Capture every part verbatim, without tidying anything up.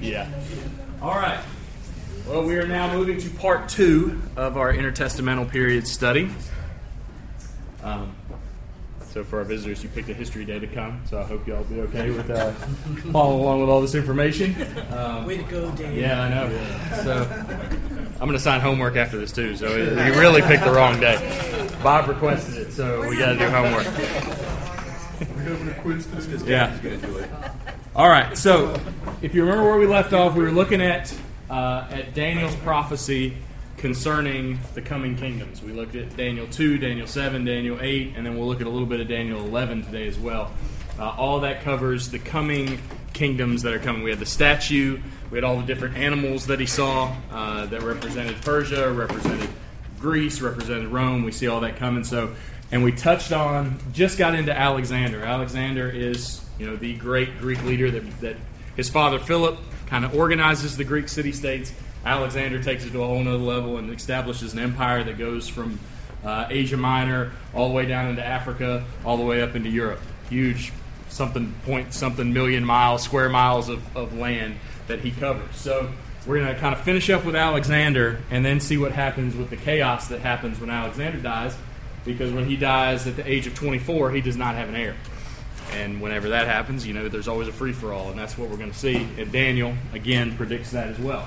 Yeah. All right. Well, we are now moving to part two of our intertestamental period study. Um, so for our visitors, you picked a history day to come, so I hope y'all will be okay with uh, following along with all this information. Um, Way to go, Dan. Yeah, I know. So I'm going to sign homework after this, too, so you really picked the wrong day. Bob requested it, so we got to do homework. Yeah. All right, so if you remember where we left off, we were looking at uh, at Daniel's prophecy concerning the coming kingdoms. We looked at Daniel two, Daniel seven, Daniel eight, and then we'll look at a little bit of Daniel eleven today as well. Uh, all that covers the coming kingdoms that are coming. We had the statue, we had all the different animals that he saw uh, that represented Persia, represented Greece, represented Rome. We see all that coming. So, and we touched on, just got into Alexander. Alexander is, you know, the great Greek leader that, that his father Philip kind of organizes the Greek city-states. Alexander takes it to a whole nother level and establishes an empire that goes from uh, Asia Minor all the way down into Africa, all the way up into Europe. Huge, something point something million miles, square miles of, of land that he covers. So we're going to kind of finish up with Alexander and then see what happens with the chaos that happens when Alexander dies, because when he dies at the age of twenty-four, he does not have an heir. And whenever that happens, you know, there's always a free-for-all, and that's what we're going to see. And Daniel, again, predicts that as well.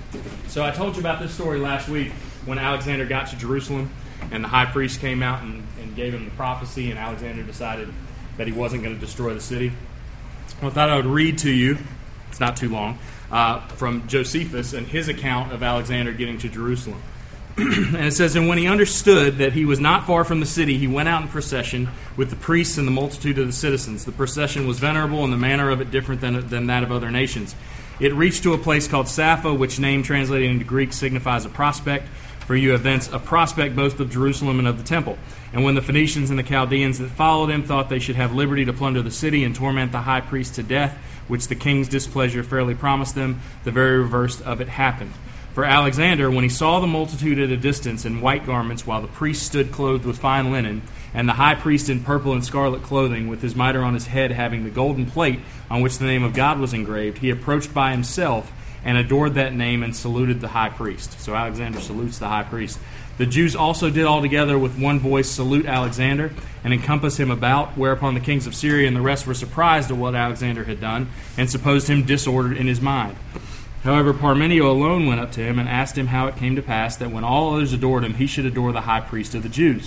So I told you about this story last week when Alexander got to Jerusalem, and the high priest came out and, and gave him the prophecy, and Alexander decided that he wasn't going to destroy the city. Well, I thought I would read to you, it's not too long, uh, from Josephus and his account of Alexander getting to Jerusalem. And it says, "And when he understood that he was not far from the city, he went out in procession with the priests and the multitude of the citizens. The procession was venerable, and the manner of it different than, than that of other nations. It reached to a place called Sappho, which name translated into Greek signifies a prospect. For you have thence a prospect both of Jerusalem and of the temple. And when the Phoenicians and the Chaldeans that followed him thought they should have liberty to plunder the city and torment the high priest to death, which the king's displeasure fairly promised them, the very reverse of it happened. For Alexander, when he saw the multitude at a distance in white garments, while the priest stood clothed with fine linen, and the high priest in purple and scarlet clothing, with his mitre on his head having the golden plate on which the name of God was engraved, he approached by himself and adored that name and saluted the high priest." So Alexander salutes the high priest. "The Jews also did all together with one voice salute Alexander and encompass him about, whereupon the kings of Syria and the rest were surprised at what Alexander had done and supposed him disordered in his mind. However, Parmenio alone went up to him and asked him how it came to pass that when all others adored him, he should adore the high priest of the Jews.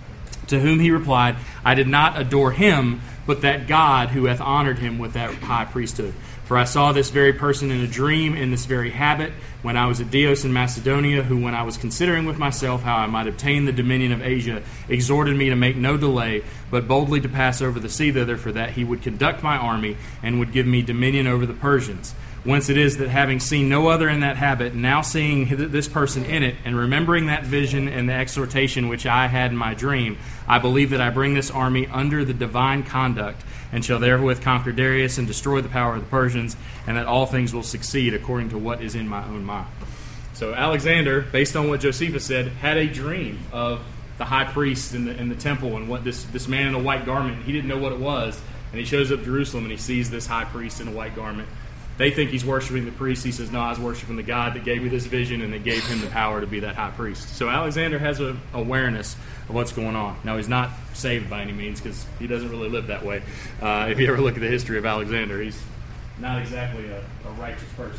To whom he replied, I did not adore him, but that God who hath honored him with that high priesthood. For I saw this very person in a dream in this very habit when I was at Dios in Macedonia, who when I was considering with myself how I might obtain the dominion of Asia, exhorted me to make no delay, but boldly to pass over the sea thither, for that he would conduct my army and would give me dominion over the Persians. Whence it is that having seen no other in that habit, now seeing this person in it, and remembering that vision and the exhortation which I had in my dream, I believe that I bring this army under the divine conduct, and shall therewith conquer Darius and destroy the power of the Persians, and that all things will succeed according to what is in my own mind." So Alexander, based on what Josephus said, had a dream of the high priest in the, in the temple and what this, this man in a white garment, he didn't know what it was, and he shows up to Jerusalem and he sees this high priest in a white garment. They think he's worshiping the priest. He says, no, I was worshiping the God that gave me this vision and that gave him the power to be that high priest. So Alexander has an awareness of what's going on. Now, he's not saved by any means because he doesn't really live that way. Uh, if you ever look at the history of Alexander, he's not exactly a, a righteous person.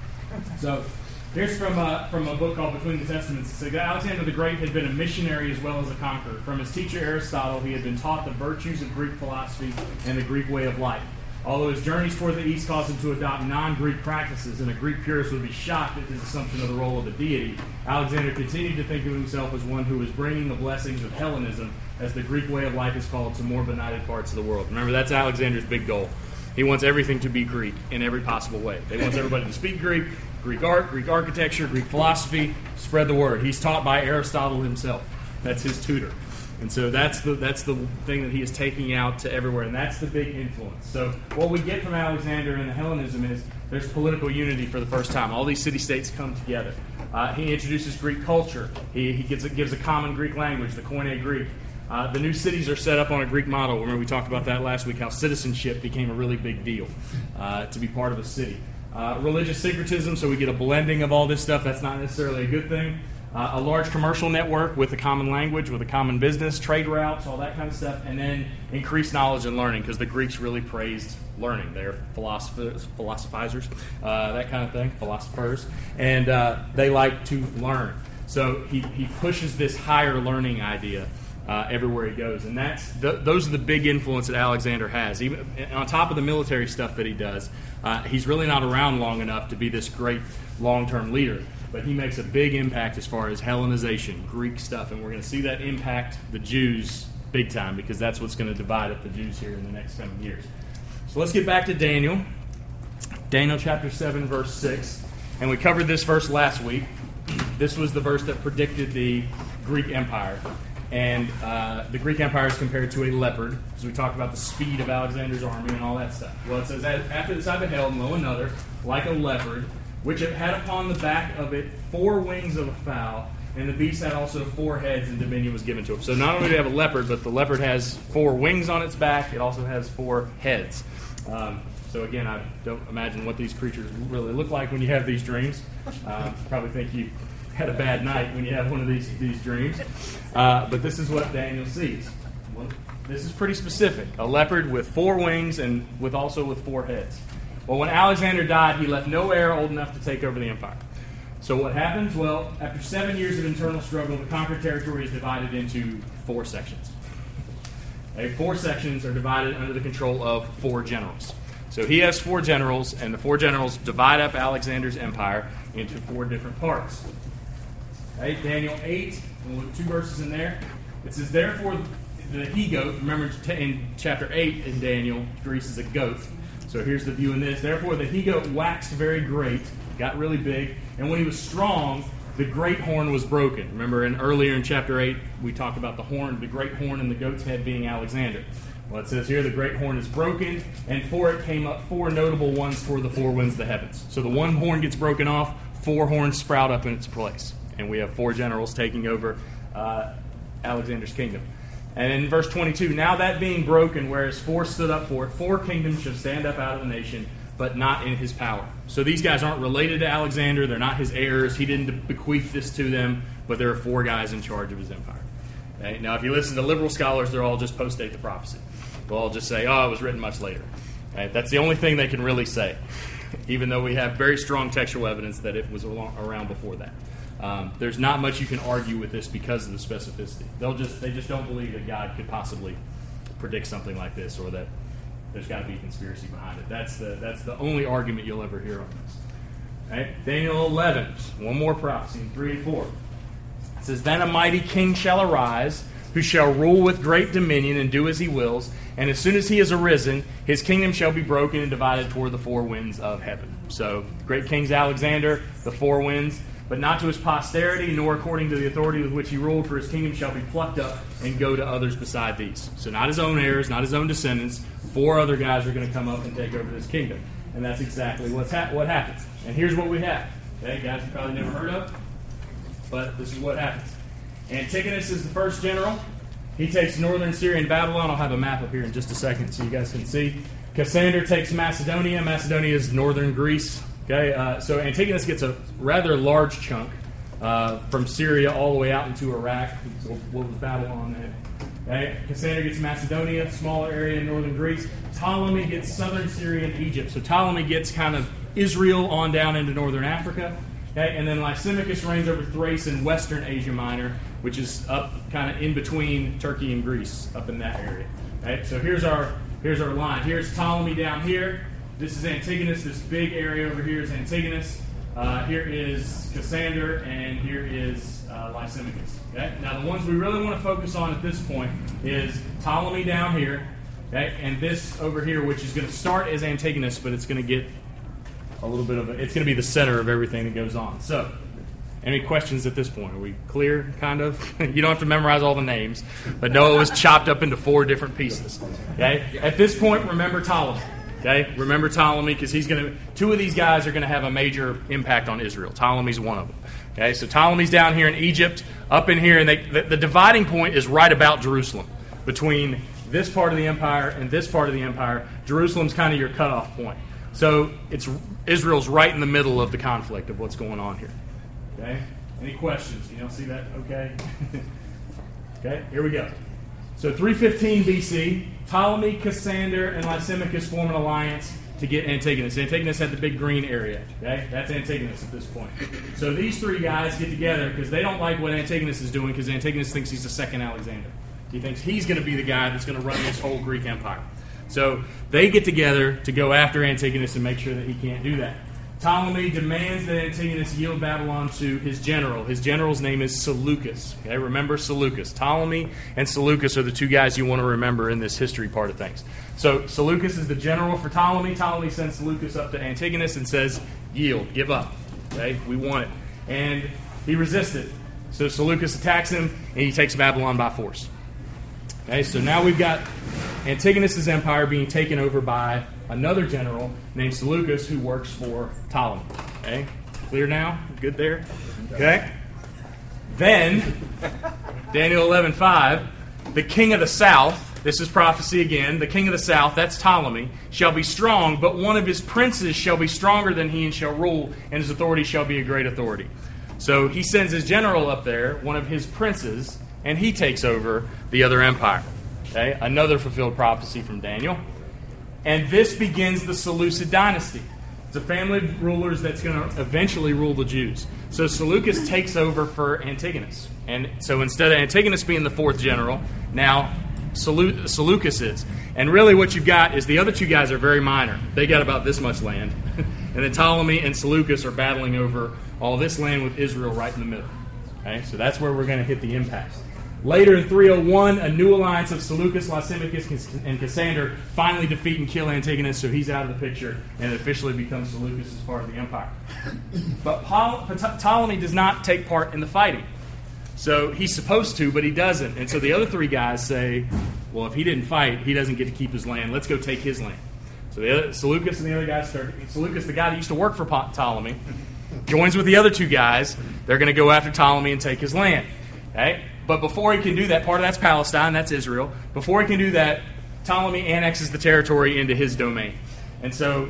So here's from, uh, from a book called Between the Testaments. It says, Alexander the Great had been a missionary as well as a conqueror. From his teacher Aristotle, he had been taught the virtues of Greek philosophy and the Greek way of life. Although his journeys toward the east caused him to adopt non-Greek practices, and a Greek purist would be shocked at his assumption of the role of a deity, Alexander continued to think of himself as one who was bringing the blessings of Hellenism, as the Greek way of life is called, to more benighted parts of the world. Remember, that's Alexander's big goal. He wants everything to be Greek in every possible way. He wants everybody to speak Greek, Greek art, Greek architecture, Greek philosophy, spread the word. He's taught by Aristotle himself. That's his tutor. And so that's the that's the thing that he is taking out to everywhere, and that's the big influence. So what we get from Alexander and the Hellenism is there's political unity for the first time. All these city-states come together. Uh, he introduces Greek culture. He, he gives, a, gives a common Greek language, the Koine Greek. Uh, the new cities are set up on a Greek model. Remember we talked about that last week, how citizenship became a really big deal uh, to be part of a city. Uh, religious syncretism, so we get a blending of all this stuff. That's not necessarily a good thing. Uh, a large commercial network with a common language, with a common business, trade routes, all that kind of stuff. And then increased knowledge and learning, because the Greeks really praised learning. They're philosophers, philosophizers, uh, that kind of thing, philosophers. And uh, they like to learn. So he, he pushes this higher learning idea uh, everywhere he goes. And that's th- those are the big influence that Alexander has. Even on top of the military stuff that he does, uh, he's really not around long enough to be this great long-term leader. But he makes a big impact as far as Hellenization, Greek stuff. And we're going to see that impact the Jews big time, because that's what's going to divide up the Jews here in the next coming years. So let's get back to Daniel. Daniel chapter seven, verse six. And we covered this verse last week. This was the verse that predicted the Greek Empire. And uh, the Greek Empire is compared to a leopard, as we talked about the speed of Alexander's army and all that stuff. Well, it says, after this I beheld, lo, another, like a leopard, which it had upon the back of it four wings of a fowl, and the beast had also four heads, and dominion was given to him. So not only do we have a leopard, but the leopard has four wings on its back. It also has four heads. Um, so again, I don't imagine what these creatures really look like when you have these dreams. Uh, probably think you had a bad night when you have one of these these dreams. Uh, but this is what Daniel sees. Well, this is pretty specific. A leopard with four wings and with also with four heads. Well, when Alexander died, he left no heir old enough to take over the empire. So what happens? Well, after seven years of internal struggle, the conquered territory is divided into four sections. Okay, four sections are divided under the control of four generals. So he has four generals, and the four generals divide up Alexander's empire into four different parts. Okay, Daniel eight, we'll look two verses in there. It says, therefore, the he-goat, remember in chapter eight in Daniel, Greece is a goat. So here's the view in this. Therefore, the he-goat waxed very great, got really big, and when he was strong, the great horn was broken. Remember, in earlier in chapter eight, we talked about the horn, the great horn in the goat's head being Alexander. Well, it says here, the great horn is broken, and for it came up four notable ones toward the four winds of the heavens. So the one horn gets broken off, four horns sprout up in its place. And we have four generals taking over uh, Alexander's kingdom. And in verse twenty-two, now that being broken, whereas four stood up for it, four kingdoms shall stand up out of the nation, but not in his power. So these guys aren't related to Alexander. They're not his heirs. He didn't bequeath this to them, but there are four guys in charge of his empire. Okay? Now, if you listen to liberal scholars, they're all just post-date the prophecy. They'll all just say, oh, it was written much later. Okay? That's the only thing they can really say, even though we have very strong textual evidence that it was around before that. Um, there's not much you can argue with this because of the specificity. They'll just they just don't believe that God could possibly predict something like this, or that there's got to be a conspiracy behind it. That's the that's the only argument you'll ever hear on this. Right? Daniel eleven, one more prophecy in three and four. It says, then a mighty king shall arise, who shall rule with great dominion and do as he wills. And as soon as he is arisen, his kingdom shall be broken and divided toward the four winds of heaven. So, great king's Alexander, the four winds. But not to his posterity, nor according to the authority with which he ruled, for his kingdom shall be plucked up and go to others beside these. So not his own heirs, not his own descendants. Four other guys are going to come up and take over this kingdom. And that's exactly what's ha- what happens. And here's what we have. Okay, guys you probably never heard of, but this is what happens. Antigonus is the first general. He takes northern Syria and Babylon. I'll have a map up here in just a second so you guys can see. Cassander takes Macedonia. Macedonia is northern Greece. Okay, uh, so Antigonus gets a rather large chunk uh, from Syria all the way out into Iraq. What was Babylon then? Okay, Cassander gets Macedonia, smaller area in northern Greece. Ptolemy gets southern Syria and Egypt. So Ptolemy gets kind of Israel on down into northern Africa. Okay, and then Lysimachus reigns over Thrace and western Asia Minor, which is up kind of in between Turkey and Greece, up in that area. Okay, so here's our here's our line. Here's Ptolemy down here. This is Antigonus. This big area over here is Antigonus. Uh, here is Cassander, and here is uh, Lysimachus. Okay? Now, the ones we really want to focus on at this point is Ptolemy down here, okay, and this over here, which is going to start as Antigonus, but it's going to get a little bit of a, it's going to be the center of everything that goes on. So, any questions at this point? Are we clear, kind of? You don't have to memorize all the names, but no, it was chopped up into four different pieces. Okay? At this point, remember Ptolemy. Okay, remember Ptolemy, because he's going to. Two of these guys are going to have a major impact on Israel. Ptolemy's one of them. Okay, so Ptolemy's down here in Egypt, up in here, and they, the, the dividing point is right about Jerusalem, between this part of the empire and this part of the empire. Jerusalem's kind of your cutoff point. So it's Israel's right in the middle of the conflict of what's going on here. Okay? Any questions? You don't see that? Okay. Okay, here we go. So three fifteen B C, Ptolemy, Cassander, and Lysimachus form an alliance to get Antigonus. Antigonus had the big green area. Okay, that's Antigonus at this point. So these three guys get together because they don't like what Antigonus is doing, because Antigonus thinks he's the second Alexander. He thinks he's going to be the guy that's going to run this whole Greek empire. So they get together to go after Antigonus and make sure that he can't do that. Ptolemy demands that Antigonus yield Babylon to his general. His general's name is Seleucus. Okay, remember Seleucus. Ptolemy and Seleucus are the two guys you want to remember in this history part of things. So Seleucus is the general for Ptolemy. Ptolemy sends Seleucus up to Antigonus and says, yield, give up. Okay, we want it. And he resisted. So Seleucus attacks him, and he takes Babylon by force. Okay, so now we've got Antigonus' empire being taken over by another general named Seleucus who works for Ptolemy. Okay, clear now? Good there? Okay. Then, Daniel eleven five, the king of the south, this is prophecy again, the king of the south, that's Ptolemy, shall be strong, but one of his princes shall be stronger than he and shall rule, and his authority shall be a great authority. So he sends his general up there, one of his princes, and he takes over the other empire. Okay, another fulfilled prophecy from Daniel. And this begins the Seleucid dynasty. It's a family of rulers that's going to eventually rule the Jews. So Seleucus takes over for Antigonus. And so instead of Antigonus being the fourth general, now Seleu- Seleucus is. And really what you've got is the other two guys are very minor. They got about this much land. And then Ptolemy and Seleucus are battling over all this land with Israel right in the middle. Okay, so that's where we're going to hit the impasse. Later in three oh one, a new alliance of Seleucus, Lysimachus, and Cassander finally defeat and kill Antigonus, so he's out of the picture, and it officially becomes Seleucus as part of the empire. But Ptolemy does not take part in the fighting. So he's supposed to, but he doesn't. And so the other three guys say, well, if he didn't fight, he doesn't get to keep his land. Let's go take his land. So the other, Seleucus and the other guys start. Seleucus, the guy that used to work for Ptolemy, joins with the other two guys. They're going to go after Ptolemy and take his land. Okay? But before he can do that, part of that's Palestine, that's Israel. Before he can do that, Ptolemy annexes the territory into his domain. And so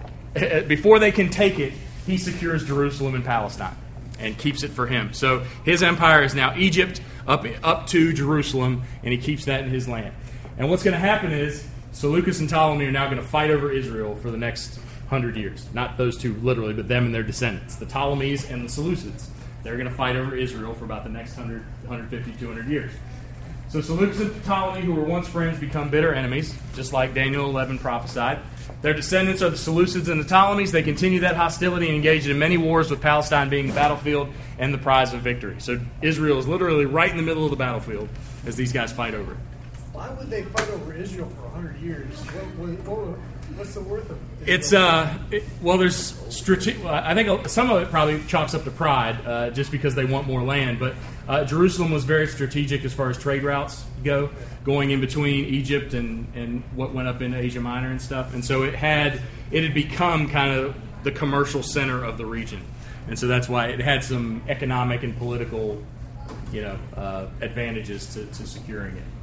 before they can take it, he secures Jerusalem and Palestine and keeps it for him. So his empire is now Egypt up, up to Jerusalem, and he keeps that in his land. And what's going to happen is Seleucus and Ptolemy are now going to fight over Israel for the next hundred years. Not those two literally, but them and their descendants, the Ptolemies and the Seleucids. They're going to fight over Israel for about the next one hundred, one fifty, two hundred years. So Seleucus and Ptolemy, who were once friends, become bitter enemies, just like Daniel eleven prophesied. Their descendants are the Seleucids and the Ptolemies. They continue that hostility and engage in many wars, with Palestine being the battlefield and the prize of victory. So Israel is literally right in the middle of the battlefield as these guys fight over it. Why would they fight over Israel for one hundred years? What, what, what's the worth of it? It's, uh, it, well, there's strategic, I think some of it probably chalks up to pride, uh, just because they want more land. But uh, Jerusalem was very strategic as far as trade routes go, going in between Egypt and, and what went up into Asia Minor and stuff. And so it had, it had become kind of the commercial center of the region. And so that's why it had some economic and political, you know, uh, advantages to, to securing it.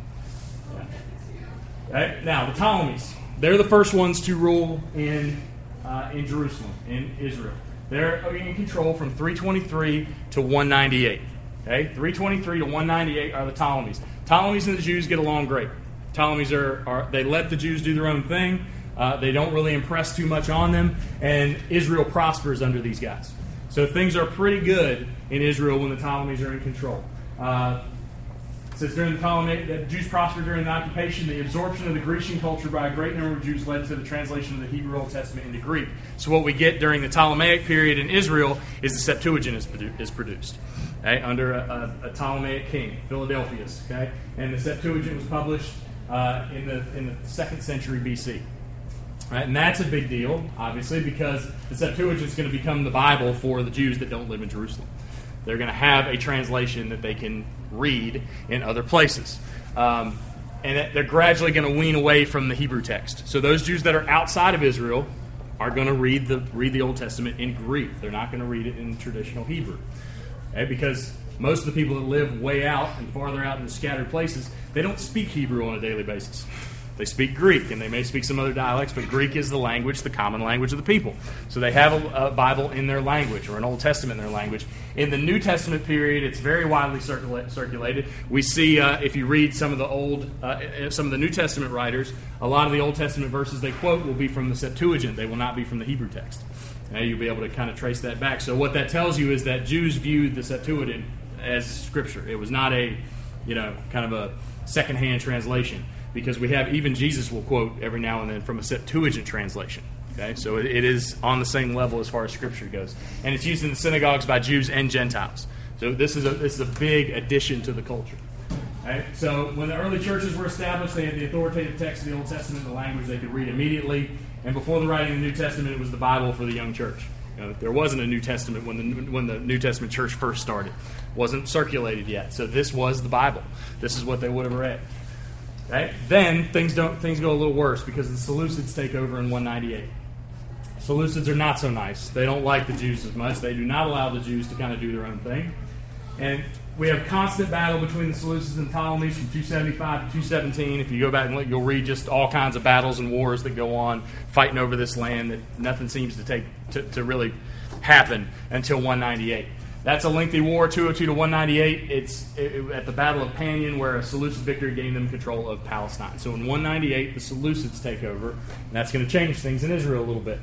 Right? Now, the Ptolemies, they're the first ones to rule in uh, in Jerusalem, in Israel. They're in control from three twenty-three to one ninety-eight. Okay? three twenty-three to one ninety-eight are the Ptolemies. Ptolemies and the Jews get along great. Ptolemies are, are they let the Jews do their own thing. Uh, they don't really impress too much on them, and Israel prospers under these guys. So things are pretty good in Israel when the Ptolemies are in control. Uh, It says during the Ptolemaic, the Jews prospered during the occupation. The absorption of the Grecian culture by a great number of Jews led to the translation of the Hebrew Old Testament into Greek. So what we get during the Ptolemaic period in Israel is the Septuagint is, produ- is produced, okay, under a, a, a Ptolemaic king, Philadelphus. Okay, and the Septuagint was published uh, in the in the second century B C. Right, and that's a big deal, obviously, because the Septuagint is going to become the Bible for the Jews that don't live in Jerusalem. They're going to have a translation that they can read in other places. Um, and they're gradually going to wean away from the Hebrew text. So those Jews that are outside of Israel are going to read the read the Old Testament in Greek. They're not going to read it in traditional Hebrew. Okay? Because most of the people that live way out and farther out in scattered places, they don't speak Hebrew on a daily basis. They speak Greek, and they may speak some other dialects, but Greek is the language, the common language of the people. So they have a, a Bible in their language, or an Old Testament in their language. In the New Testament period, it's very widely circula- circulated. We see, uh, if you read some of the old, uh, some of the New Testament writers, a lot of the Old Testament verses they quote will be from the Septuagint. They will not be from the Hebrew text. Now you'll be able to kind of trace that back. So what that tells you is that Jews viewed the Septuagint as Scripture. It was not a, you know, kind of a secondhand translation. Because we have, even Jesus will quote every now and then from a Septuagint translation. Okay, so it, it is on the same level as far as Scripture goes, and it's used in the synagogues by Jews and Gentiles. So this is a this is a big addition to the culture. Okay? So when the early churches were established, they had the authoritative text of the Old Testament, the language they could read immediately. And before the writing of the New Testament, it was the Bible for the young church. You know, there wasn't a New Testament when the when the New Testament church first started. It wasn't circulated yet. So this was the Bible. This is what they would have read. Right? Then things don't things go a little worse because the Seleucids take over in one ninety-eight. Seleucids are not so nice. They don't like the Jews as much. They do not allow the Jews to kind of do their own thing. And we have constant battle between the Seleucids and Ptolemies from two seventy-five to two seventeen. If you go back and look, you'll read just all kinds of battles and wars that go on, fighting over this land that nothing seems to take to, to really happen until one ninety-eight. That's a lengthy war, two oh two to one ninety-eight. It's it, at the Battle of Panion where a Seleucid victory gained them control of Palestine. So in one ninety-eight, the Seleucids take over, and that's going to change things in Israel a little bit.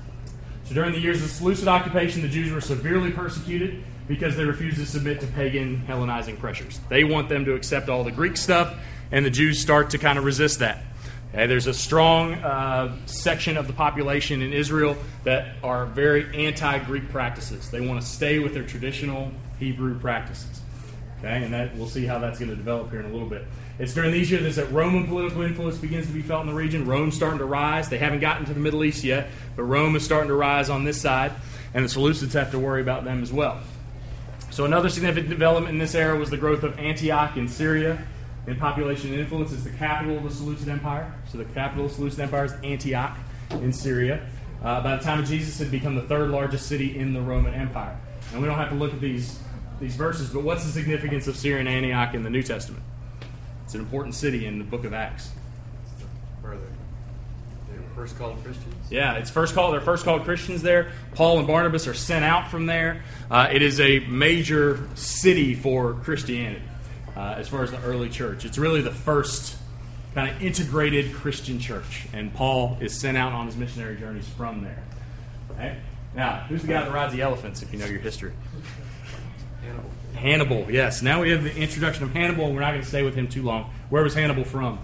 So during the years of Seleucid occupation, the Jews were severely persecuted because they refused to submit to pagan Hellenizing pressures. They want them to accept all the Greek stuff, and the Jews start to kind of resist that. Okay, there's a strong uh, section of the population in Israel that are very anti-Greek practices. They want to stay with their traditional Hebrew practices. Okay, and that we'll see how that's going to develop here in a little bit. It's during these years that Roman political influence begins to be felt in the region. Rome's starting to rise. They haven't gotten to the Middle East yet, but Rome is starting to rise on this side, and the Seleucids have to worry about them as well. So another significant development in this era was the growth of Antioch in Syria. In population and influence, is the capital of the Seleucid Empire. So the capital of the Seleucid Empire is Antioch in Syria. Uh, by the time of Jesus, it had become the third largest city in the Roman Empire. And we don't have to look at these, these verses, but what's the significance of Syria and Antioch in the New Testament? It's an important city in the book of Acts. Where are they? They were first called Christians? Yeah, it's first called. They're first called Christians there. Paul and Barnabas are sent out from there. Uh, it is a major city for Christianity. Uh, as far as the early church. It's really the first kind of integrated Christian church. And Paul is sent out on his missionary journeys from there. Okay? Now, who's the guy that rides the elephants, if you know your history? Hannibal. Hannibal, yes. Now we have the introduction of Hannibal, and we're not going to stay with him too long. Where was Hannibal from?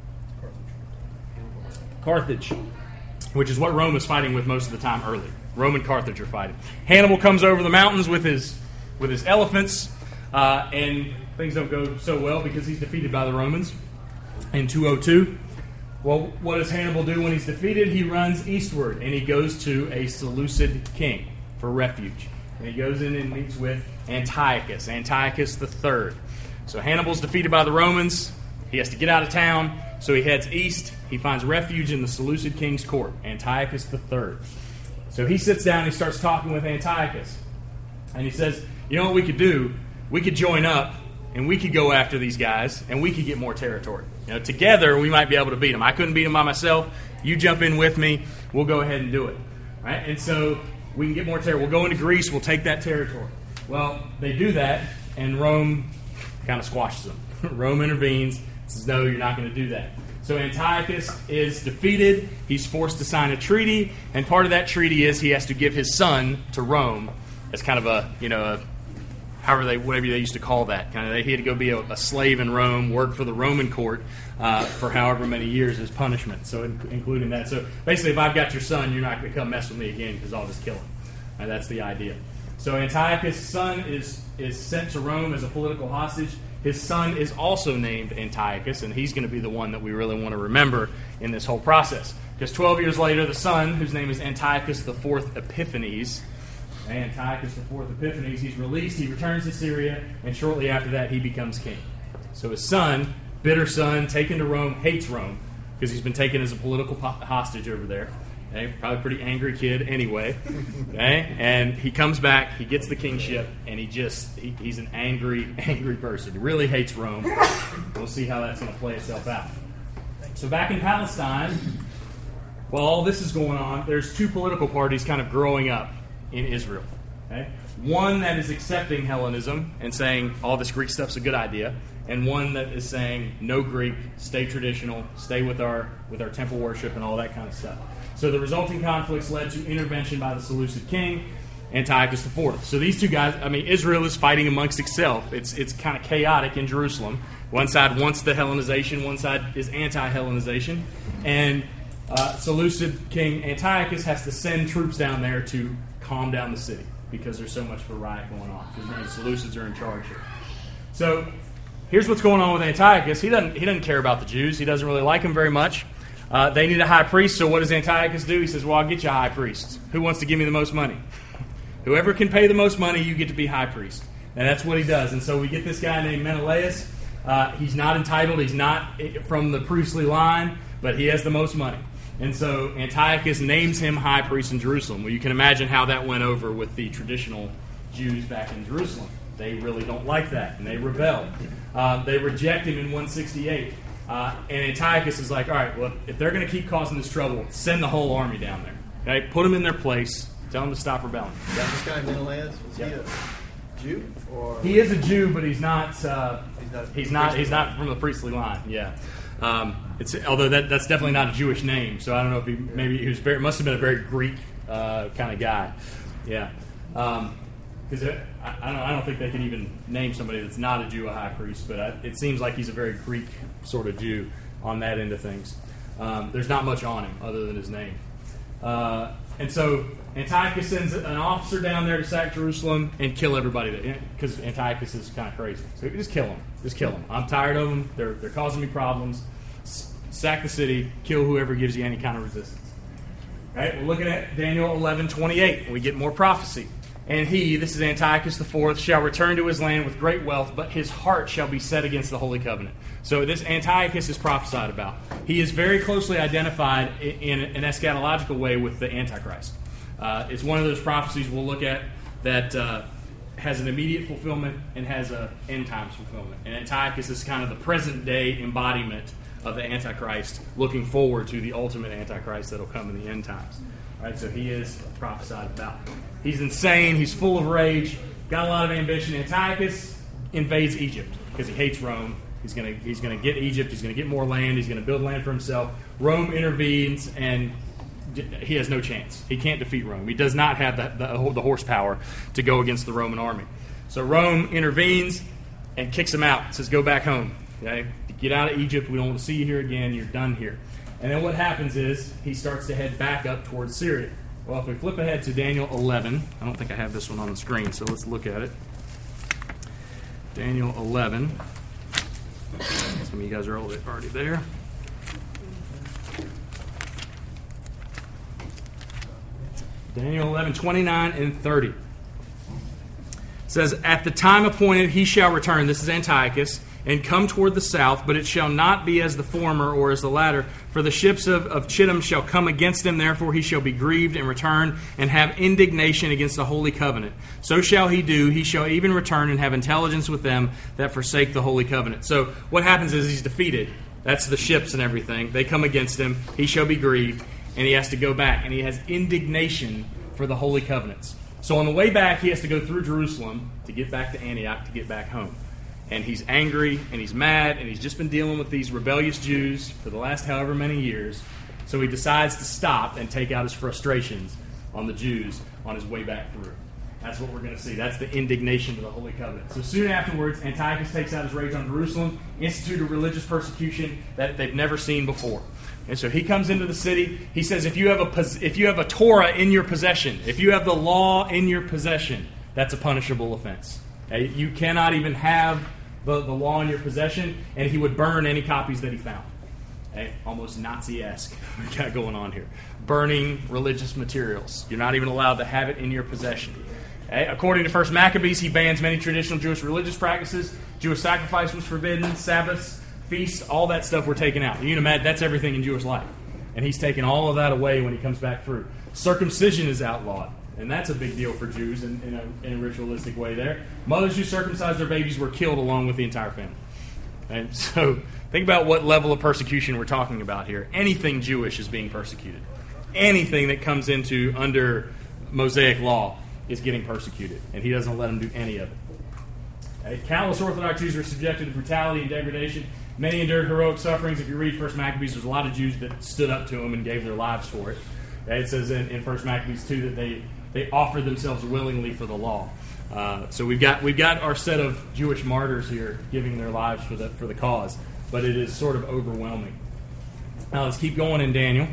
Carthage. Carthage, which is what Rome was fighting with most of the time early. Rome and Carthage are fighting. Hannibal comes over the mountains with his, with his elephants, uh, and things don't go so well because he's defeated by the Romans in two oh two. Well, what does Hannibal do when he's defeated? He runs eastward, and he goes to a Seleucid king for refuge. And he goes in and meets with Antiochus, Antiochus the third. So Hannibal's defeated by the Romans. He has to get out of town, so he heads east. He finds refuge in the Seleucid king's court, Antiochus the third. So he sits down and he starts talking with Antiochus. And he says, you know what we could do? We could join up, and we could go after these guys, and we could get more territory. You know, together, we might be able to beat them. I couldn't beat them by myself. You jump in with me. We'll go ahead and do it. Right? And so we can get more territory. We'll go into Greece. We'll take that territory. Well, they do that, and Rome kind of squashes them. Rome intervenes, says, no, you're not going to do that. So Antiochus is defeated. He's forced to sign a treaty, and part of that treaty is he has to give his son to Rome as kind of a, you know, a however they, whatever they used to call that. Kind of, he had to go be a, a slave in Rome, work for the Roman court uh, for however many years as punishment. So, in, including that. So, basically, if I've got your son, you're not going to come mess with me again because I'll just kill him. And that's the idea. So, Antiochus' son is is sent to Rome as a political hostage. His son is also named Antiochus, and he's going to be the one that we really want to remember in this whole process. Because twelve years later, the son, whose name is Antiochus the Fourth Epiphanes, Antiochus the Fourth Epiphanes, he's released, he returns to Syria, and shortly after that he becomes king. So his son, bitter son, taken to Rome, hates Rome, because he's been taken as a political po- hostage over there. Okay? Probably a pretty angry kid anyway. Okay? And he comes back, he gets the kingship, and he just, he, he's an angry, angry person. He really hates Rome. We'll see how that's going to play itself out. So back in Palestine, while all this is going on, there's two political parties kind of growing up in Israel. Okay? One that is accepting Hellenism and saying all this Greek stuff's a good idea, and one that is saying no Greek, stay traditional, stay with our with our temple worship and all that kind of stuff. So the resulting conflicts led to intervention by the Seleucid king, Antiochus the fourth. So these two guys, I mean, Israel is fighting amongst itself. It's it's kind of chaotic in Jerusalem. One side wants the Hellenization, one side is anti-Hellenization, and uh, Seleucid king Antiochus has to send troops down there to calm down the city because there's so much of a riot going on. Because the Seleucids are in charge here. So here's what's going on with Antiochus. He doesn't he doesn't care about the Jews. He doesn't really like them very much. Uh, they need a high priest, so what does Antiochus do? He says, well, I'll get you a high priest. Who wants to give me the most money? Whoever can pay the most money, you get to be high priest. And that's what he does. And so we get this guy named Menelaus. Uh, he's not entitled. He's not from the priestly line, but he has the most money. And so Antiochus names him high priest in Jerusalem. Well, you can imagine how that went over with the traditional Jews back in Jerusalem. They really don't like that, and they rebel. Uh, they reject him in one sixty-eight. Uh, and Antiochus is like, all right, well, if they're going to keep causing this trouble, send the whole army down there. Okay, put them in their place. Tell them to stop rebelling. Is that this guy Menelaus? Was Yep. he a Jew? Or He is a Jew, but he's not. Uh, He's not- he's not. He's not from the priestly line. Yeah. Um, it's although that that's definitely not a Jewish name. So I don't know if he maybe he was very must have been a very Greek uh, kind of guy. Yeah. Because I, I don't. I don't think they can even name somebody that's not a Jew a high priest. But I, it seems like he's a very Greek sort of Jew on that end of things. Um, there's not much on him other than his name. Uh, and so Antiochus sends an officer down there to sack Jerusalem and kill everybody because Antiochus is kind of crazy. So just kill them. Just kill them. I'm tired of them. They're, they're causing me problems. S- sack the city. Kill whoever gives you any kind of resistance. All right, we're looking at Daniel eleven twenty-eight. We get more prophecy. And he, this is Antiochus the fourth, shall return to his land with great wealth, but his heart shall be set against the Holy Covenant. So this Antiochus is prophesied about. He is very closely identified in an eschatological way with the Antichrist. Uh, it's one of those prophecies we'll look at that uh, has an immediate fulfillment and has an end times fulfillment. And Antiochus is kind of the present day embodiment of the Antichrist, looking forward to the ultimate Antichrist that will come in the end times. All right, so he is prophesied about. He's insane. He's full of rage. Got a lot of ambition. Antiochus invades Egypt because he hates Rome. He's going to he's going to get Egypt. He's going to get more land. He's going to build land for himself. Rome intervenes, and he has no chance. He can't defeat Rome. He does not have the, the, the horsepower to go against the Roman army. So Rome intervenes and kicks him out. Says, go back home. Okay? Get out of Egypt. We don't want to see you here again. You're done here. And then what happens is he starts to head back up towards Syria. Well, if we flip ahead to Daniel eleven, I don't think I have this one on the screen, so let's look at it. Daniel eleven. Some of you guys are already there. Daniel eleven, twenty-nine and thirty. It says, at the time appointed he shall return, this is Antiochus, and come toward the south, but it shall not be as the former or as the latter. For the ships of, of Chittim shall come against him, therefore he shall be grieved and return and have indignation against the holy covenant. So shall he do, he shall even return and have intelligence with them that forsake the holy covenant. So what happens is he's defeated. That's the ships and everything. They come against him, he shall be grieved, and he has to go back. And he has indignation for the holy covenants. So on the way back, he has to go through Jerusalem to get back to Antioch, to get back home. And he's angry, and he's mad, and he's just been dealing with these rebellious Jews for the last however many years. So he decides to stop and take out his frustrations on the Jews on his way back through. That's what we're going to see. That's the indignation of the Holy Covenant. So soon afterwards, Antiochus takes out his rage on Jerusalem, instituted religious persecution that they've never seen before. And so he comes into the city. He says, if you have a if you have a Torah in your possession, if you have the law in your possession, that's a punishable offense. Okay? You cannot even have the, the law in your possession, and he would burn any copies that he found. Okay? Almost Nazi-esque we got going on here. Burning religious materials. You're not even allowed to have it in your possession. Okay? According to First Maccabees, he bans many traditional Jewish religious practices. Jewish sacrifice was forbidden, Sabbaths, feasts, all that stuff were taken out. You can imagine that's everything in Jewish life. And he's taken all of that away when he comes back through. Circumcision is outlawed. And that's a big deal for Jews in, in, a, in a ritualistic way there. Mothers who circumcised their babies were killed along with the entire family. And so think about what level of persecution we're talking about here. Anything Jewish is being persecuted. Anything that comes into under Mosaic law is getting persecuted, and he doesn't let them do any of it. Okay? Countless Orthodox Jews were subjected to brutality and degradation. Many endured heroic sufferings. If you read First Maccabees, there's a lot of Jews that stood up to him and gave their lives for it. Okay? It says in, in First Maccabees two that they, they offered themselves willingly for the law. Uh, so we've got we've got our set of Jewish martyrs here giving their lives for the for the cause, but it is sort of overwhelming. Now let's keep going in Daniel.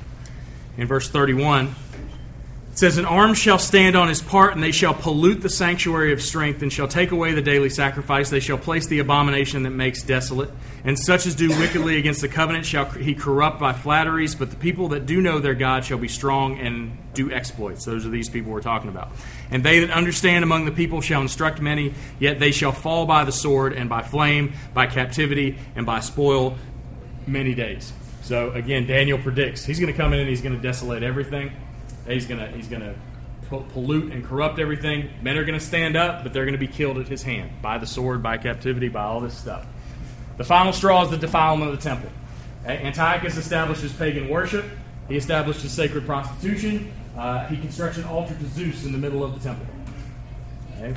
In verse thirty-one, it says, "An arm shall stand on his part, and they shall pollute the sanctuary of strength, and shall take away the daily sacrifice. They shall place the abomination that makes desolate. And such as do wickedly against the covenant shall he corrupt by flatteries. But the people that do know their God shall be strong and do exploits." Those are these people we're talking about. "And they that understand among the people shall instruct many, yet they shall fall by the sword, and by flame, by captivity, and by spoil many days." So again, Daniel predicts he's going to come in and he's going to desolate everything. He's going to he's going to pollute and corrupt everything. Men are going to stand up, but they're going to be killed at his hand by the sword, by captivity, by all this stuff. The final straw is the defilement of the temple. Antiochus establishes pagan worship. He establishes sacred prostitution. Uh, he constructs an altar to Zeus in the middle of the temple. Okay?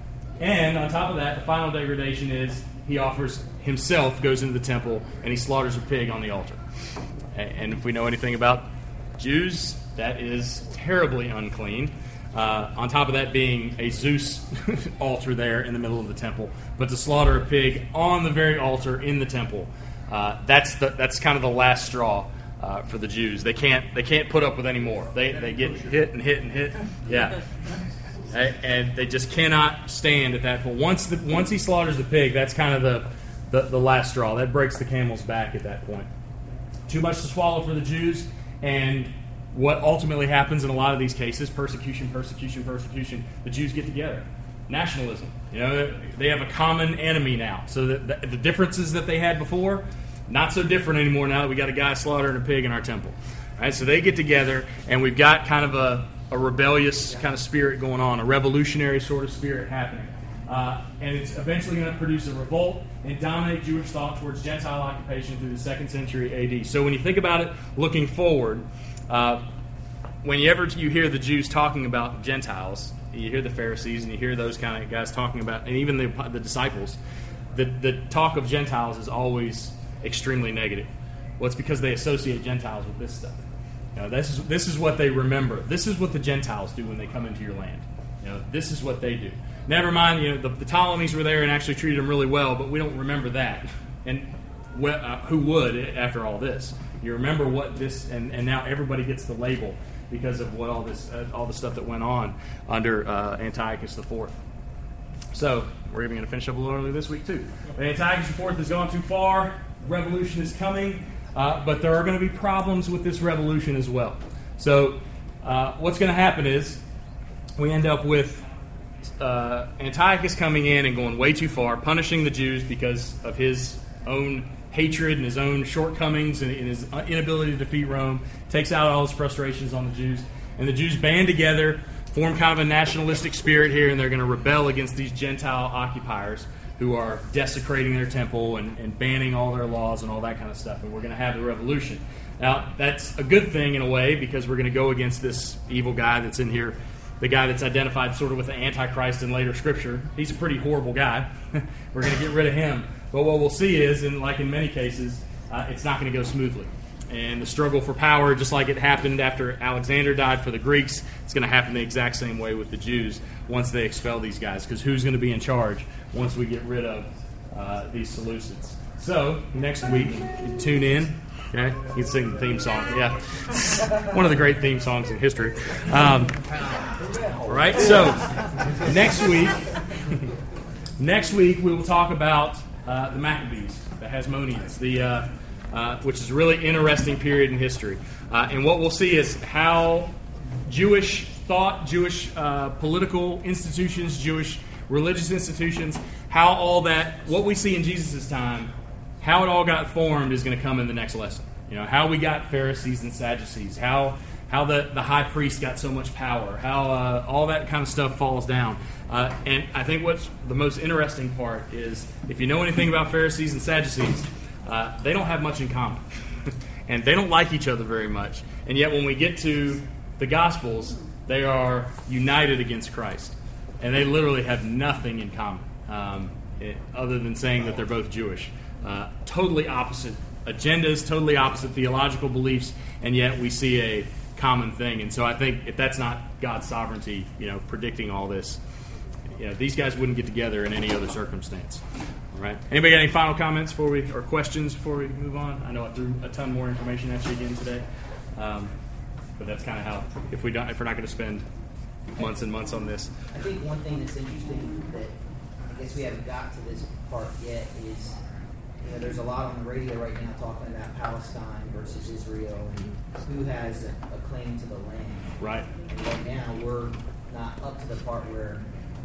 And on top of that, the final degradation is he offers himself, goes into the temple, and he slaughters a pig on the altar. And if we know anything about Jews, that is terribly unclean. Uh, on top of that being a Zeus altar there in the middle of the temple. But to slaughter a pig on the very altar in the temple, uh, that's the, that's kind of the last straw uh, for the Jews. They can't they can't put up with any more. They they get hit and hit and hit. Yeah. And they just cannot stand at that point. Once the, once he slaughters the pig, that's kind of the, the, the last straw. That breaks the camel's back at that point. Too much to swallow for the Jews, and what ultimately happens in a lot of these cases, persecution, persecution, persecution, the Jews get together. Nationalism. You know, they have a common enemy now. So the, the, the differences that they had before, not so different anymore now that we got a guy slaughtering a pig in our temple. All right, so they get together, and we've got kind of a, a rebellious kind of spirit going on, a revolutionary sort of spirit happening. Uh, and it's eventually going to produce a revolt and dominate Jewish thought towards Gentile occupation through the second century A D. So when you think about it looking forward, Uh, whenever you hear the Jews talking about Gentiles, you hear the Pharisees and you hear those kind of guys talking about, and even the, the disciples, the, the talk of Gentiles is always extremely negative. Well, it's because they associate Gentiles with this stuff. You know, this is this is what they remember. This is what the Gentiles do when they come into your land. You know, this is what they do. Never mind, you know, the, the Ptolemies were there and actually treated them really well, but we don't remember that. And wh- uh, who would after all this? You remember what this, and, and now everybody gets the label because of what all this, uh, all the stuff that went on under uh, Antiochus the Fourth. So we're even going to finish up a little early this week too. Antiochus the Fourth has gone too far. Revolution is coming, uh, but there are going to be problems with this revolution as well. So uh, what's going to happen is we end up with uh, Antiochus coming in and going way too far, punishing the Jews because of his own hatred and his own shortcomings and his inability to defeat Rome, takes out all his frustrations on the Jews. And the Jews band together, form kind of a nationalistic spirit here, and they're going to rebel against these Gentile occupiers who are desecrating their temple and, and banning all their laws and all that kind of stuff. And we're going to have the revolution. Now, that's a good thing in a way because we're going to go against this evil guy that's in here, the guy that's identified sort of with the Antichrist in later Scripture. He's a pretty horrible guy. We're going to get rid of him. But what we'll see is, and like in many cases, uh, it's not going to go smoothly. And the struggle for power, just like it happened after Alexander died for the Greeks, it's going to happen the exact same way with the Jews once they expel these guys. Because who's going to be in charge once we get rid of uh, these Seleucids? So, next week, tune in. Okay? You can sing the theme song. Yeah. One of the great theme songs in history. Um, all right, so next week, next week we will talk about uh, the Maccabees, the Hasmoneans, the uh, uh, which is a really interesting period in history. Uh, and what we'll see is how Jewish thought, Jewish uh, political institutions, Jewish religious institutions, how all that, what we see in Jesus' time, how it all got formed is going to come in the next lesson. You know, how we got Pharisees and Sadducees, how how the, the high priest got so much power, how uh, all that kind of stuff falls down. Uh, and I think what's the most interesting part is, if you know anything about Pharisees and Sadducees, uh, they don't have much in common. And they don't like each other very much. And yet when we get to the Gospels, they are united against Christ. And they literally have nothing in common, um, it, other than saying that they're both Jewish. Uh, totally opposite agendas, totally opposite theological beliefs, and yet we see a common thing. And so I think if that's not God's sovereignty, you know, predicting all this, you know, these guys wouldn't get together in any other circumstance. All right. Anybody got any final comments before we, or questions before we move on? I know I threw a ton more information at you again today, um, but that's kind of how. If we don't, if we're not going to spend months and months on this, I think one thing that's interesting that I guess we haven't got to this part yet is, you know, there's a lot on the radio right now talking about Palestine versus Israel and who has a, a claim to the land. right? And right now we're not up to the part where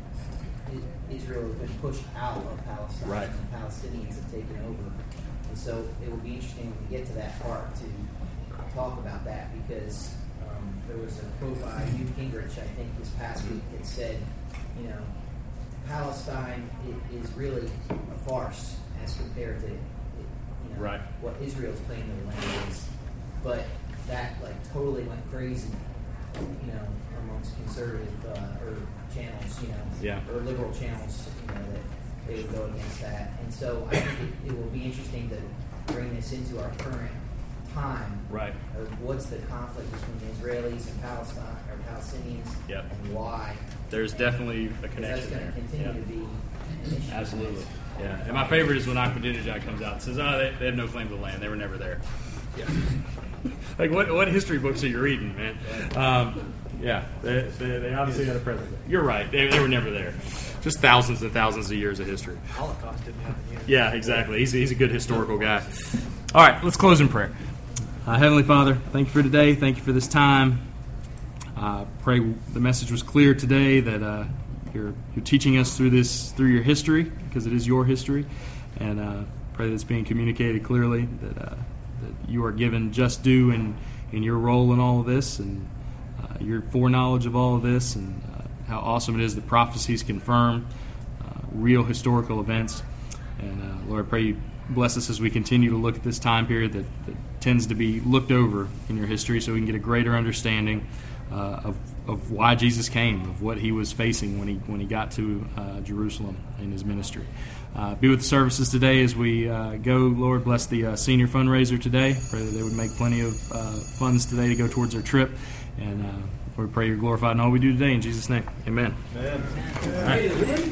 Israel has been pushed out of Palestine, Right. and the Palestinians have taken over. And so it will be interesting when we get to that part to talk about that, because um, there was a quote by Newt Gingrich, I think, this past week that said, you know, Palestine i- is really a farce as compared to, you know, Right. what Israel's claim to the land is. But that like totally went crazy, you know, amongst conservative uh, or channels, you know, Yeah. or liberal channels, you know, that they would go against that. And so I think it, it will be interesting to bring this into our current time. Right. Of what's the conflict between the Israelis and Palestine or Palestinians, Yep. and why. There's definitely a Because connection that's going there. to continue Yeah. to be an issue. Absolutely. Yeah. And my favorite is when Ahmadinejad comes out and says, oh, they, they have no claim to the land. They were never there. Yeah. Like, what what history books are you reading, man? Um, yeah, they, they, they obviously had a presence there. You're right. They, they were never there. Just thousands and thousands of years of history. Holocaust didn't happen yet. Yeah, exactly. He's, he's a good historical guy. All right, let's close in prayer. Uh, Heavenly Father, thank you for today. Thank you for this time. Uh, pray the message was clear today, that uh, you're you're teaching us through this through your history, because it is your history, and uh, pray that it's being communicated clearly, that uh, that you are given just due in in your role in all of this, and uh, your foreknowledge of all of this, and uh, how awesome it is that prophecies confirm uh, real historical events. And uh, Lord, I pray you bless us as we continue to look at this time period that, that tends to be looked over in your history, so we can get a greater understanding uh, of of why Jesus came, of what he was facing when he when he got to uh, Jerusalem in his ministry. Uh, be with the services today as we uh, go. Lord, bless the uh, senior fundraiser today. Pray that they would make plenty of uh, funds today to go towards their trip. And uh, Lord, pray you're glorified in all we do today. In Jesus' name, amen. Man. All right.